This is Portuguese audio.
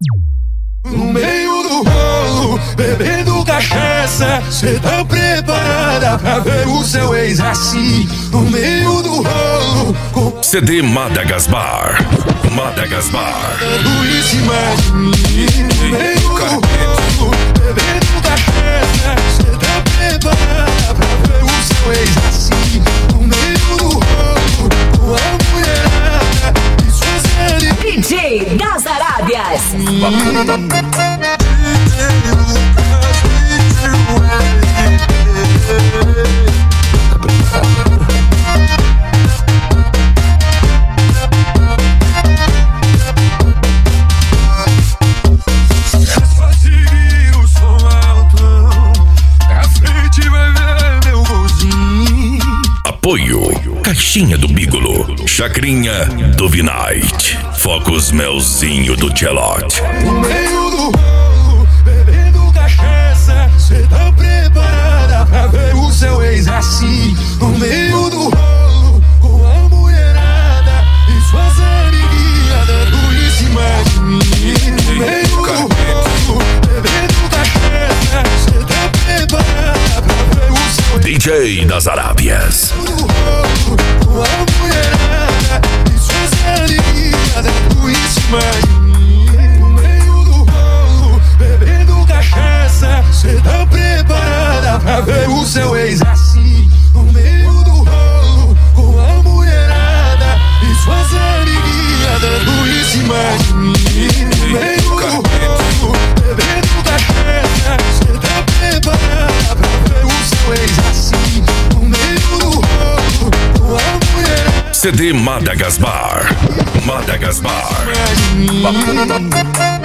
No meio do rolo, bebendo cachaça, cê tá preparada pra ver o seu ex assim? No meio do rolo, com CD Madagasbar. Madagasbar. dando em cima de mim. No meio do rolo, bebendo cachaça, cê tá preparada pra ver o seu ex assim? No meio do rolo, com a mulherada e suas amigas. DJ das Arábias. Apoio Caixinha do Bigolo, Chacrinha do Vinite, Focus Melzinho do Gelote. No meio do rolo, bebendo cachaça, cê tá preparada pra ver o seu ex assim? No meio do rolo, com a mulherada e suas amiguinhas dando em cima de mim. No meio do rolo, bebendo cachaça, cê tá preparada pra ver o seu ex DJ das Arábias. no rolo, com a mulherada e suas amiguinhas dando em cima de mim. No meio do rolo, bebendo cachaça, cê tá preparada pra ver o seu ex assim? No meio do rolo, com a mulherada e suas amiguinhas dando em cima de mim. No meio do rolo, bebendo cachaça, cê tá preparada pra ver o seu ex assim? No meio do rolo, com a mulherada CD Madagasbar. Madagasbar. de mim.